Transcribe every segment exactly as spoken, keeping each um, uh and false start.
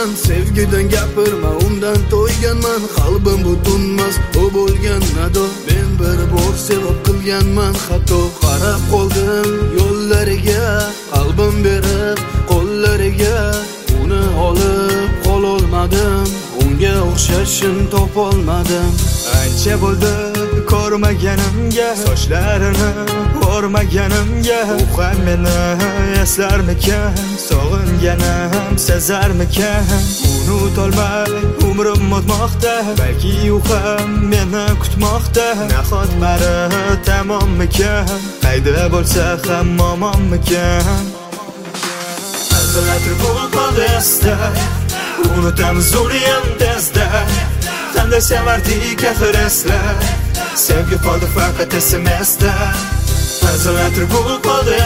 to'yganman, sevgidan gapirma, undan to'yganman. Qalbim butunmas, u bo'lgan nado. Men bir bor sevib qilganman xato. Qarab qoldim yo'llariga, qalbim berib qo'llariga. Uni olib qololmadim, unga o'xshashim topolmadim. Ancha bo'ldi ko'rmaganimga, sochlarini o'rmaganimga. U ham meni eslarmikan, sog'inganim sezarmikan. Unutolmay umrim o'tmoqda, balki u ham meni kutmoqda. Nahot bari tamommikan, qayda bo'lsa ham omonmikan. Azalatir bu qoldi, unutamiz uni ham tezda. Qanday sevardik axir eslar, sevgi qoldi faqat S M S'da. Azalatir bu qoldi,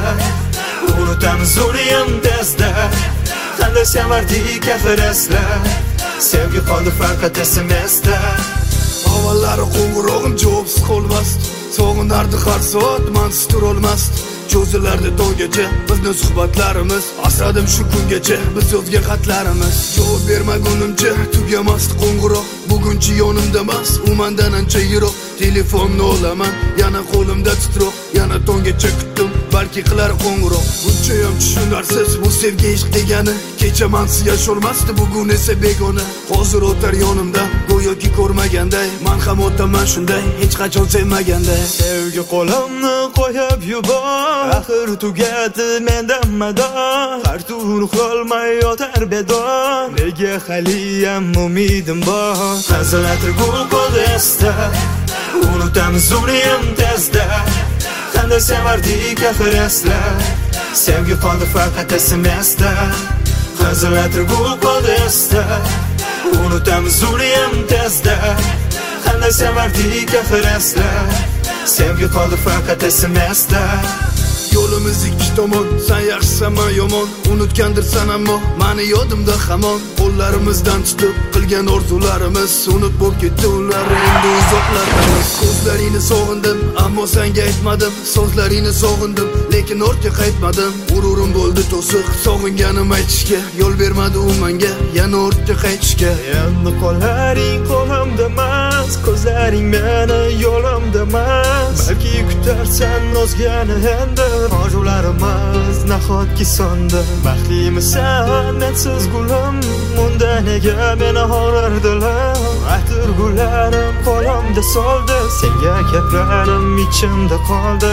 unutamiz uni ham tezda. Qanday sevardik axir eslar, sevgi qoldi faqat S M S'da. Avvallari qo'ng'irog'im javobsiz qolmasdi, sog'inardi har soat, mansiz turolmasdi. Cho'zilardi tonggacha bizni suhbatlarimiz, asradim shu kungacha biz yozgan xatlarimiz. Javob bermagunimcha tugamasdi qo'ng'iroq. Bugunchi yonimda emas, u mendan ancha yiroq. Telefonni olaman, yana qo'limda titroq. Yana tonggacha kutdim, balki qilar qo'ng'iroq. Buncha ham tushunarsiz bu sevgi ishq degani. Kecha mensiz yasholmasdi, bugun esa begona. Hozir o'tar yonimdan, go'yoki ko'rmaganday. Men ham o'taman shunday, hech qachon sevmaganday. Sevgi qo'limni qo'yib yubor, axir tugadi mendan mador. Har tun uxlolmay yotar bedor, nega haliyam umidim bor. Azalatir bu qoldi esda, unutamiz uni ham tezda. Qanday sevardik axir eslar, sevgi qoldi faqat S M S'da. Azalatir bu qoldi esda, unutamiz uni ham tezda. Qanday sevardik axir eslar, sevgi qoldi faqat S M S'da. Yo'limiz ikki tomon, sen yaxshisan men yomon. Unutgandirsan ammo meni yodimda hamon. Qo'llarimizdan tutib qilgan orzularimiz, unut bo'lib ketdi ular, endi uzoqlardamiz. Ko'zlaringni sog'indim, ammo senga aytmadim. So'zlaringni sog'indim, lekin ortga qaytmadim. G'ururim bo'ldi to'siq, sog'inganim aytishga. Yo'l bermadi u menga, yana ortga qaytishga. Endi qo'llaring qo'limda emas, ko'zlaring meni yo'limda emas. Balki kutarsan o'zgani endi, orzularimiz nahotki so'ndi. Baxtlimisan mensiz gulim, unda nega meni horardilar. Atir gullarim qo'limda soldi, senga gaplarim ichimda qoldi.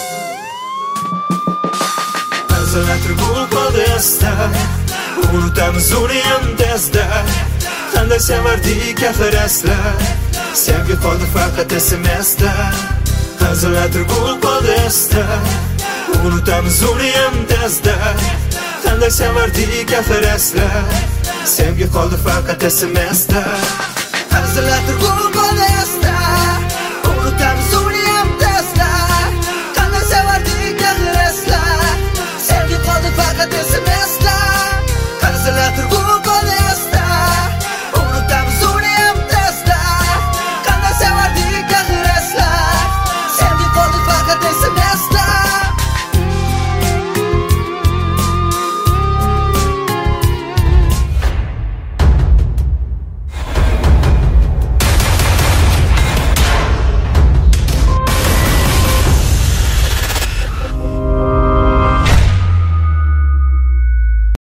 Azalatir bu qoldi esda, unutamiz uni ham tezda. Qanday sevardik axir eslar, sevgi qoldi faqat S M S'da. Azalatir bu qoldi esda, unutamiz uni ham tezda. Qanday sevardik axir eslar, sevgi qoldi faqat S M S'da. Azalatir bu